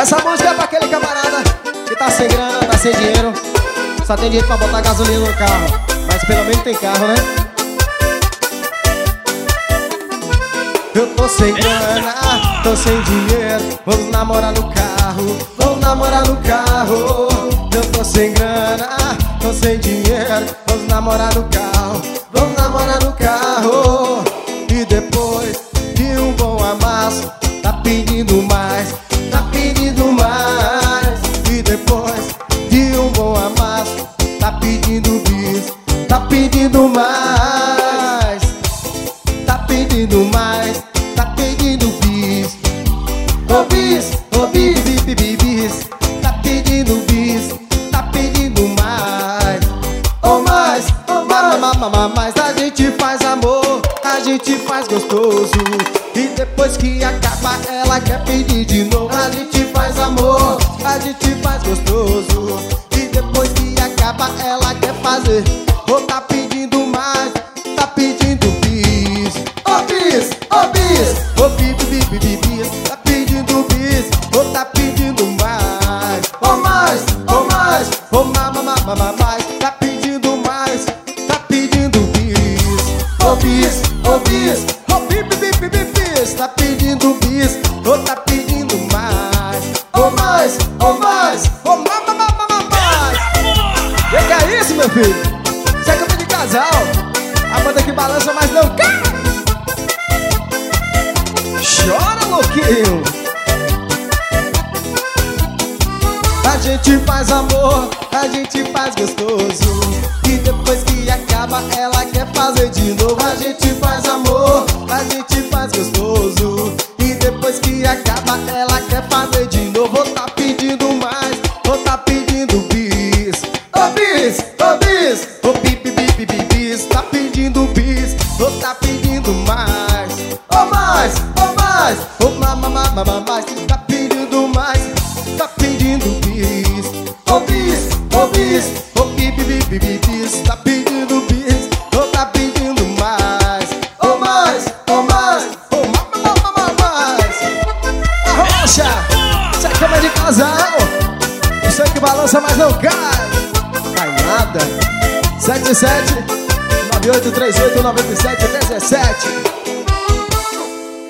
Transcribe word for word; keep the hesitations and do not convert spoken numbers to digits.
Essa música é pra aquele camarada que tá sem grana, tá sem dinheiro, só tem dinheiro pra botar gasolina no carro, mas pelo menos tem carro, né? Eu tô sem grana, tô sem dinheiro, vamos namorar no carro, vamos namorar no carro. Eu tô sem grana, tô sem dinheiro, vamos namorar no carro, vamos namorar no carro. E depois de um bom amasso, tá pedindo mais, tá pedindo mais. E depois de um bom amasso, tá pedindo bis, tá pedindo mais, tá pedindo mais, tá pedindo bis. Ô bis, ô bis, bis, bis, bis, tá pedindo bis, tá pedindo mais. Ô mais, ô mais, mais, mais. A gente faz amor, a gente faz gostoso, e depois que acaba ela quer pedir de novo. A gente faz amor, a gente faz gostoso, e depois que acaba ela quer fazer. Ou tá pedindo mais, tá pedindo bis. Ô bis, ô bis, ô bis, bis, bis, bis, tá pedindo bis. Ou tá pedindo mais, ô mais, ô mais, ô mais, mais, mais, mais. Tá pedindo mais, tá pedindo bis. Ô bis, ô bis, ô bis, bis, bis, bis, bis, tá pedindo bis. Ou tá pedindo mais, ô mais, ô mais, ô mais, mais, mais, mais, mais. E que é isso, meu filho? Isso é cama de casal, a banda que balança, mas não cai. Chora, louquinho. A gente faz amor, a gente faz gostoso, e depois que acaba ela quer fazer de novo. A gente faz amor, a gente faz gostoso, e depois que acaba ela quer fazer de novo. Ou tá pedindo mais, ou tá pedindo bis. Ô bis, ô bis, ô bip, bip, bip, bis, tá pedindo bis. Ou tá pedindo mais, ô mais, ô mais, ô mais, mais, mais, mais, tá pedindo mais, tá pedindo bis. Ô bis, ô bis, ô bip, bip, bip, bis, tá pedindo bis. Ou tá pedindo mais, ô mais, ô mais, ô mais, mais, mais, mais. Arrocha, isso é cama de casal, isso é que balança, mas não cai. Cai nada. Sete sete nove oito três oito nove sete um sete.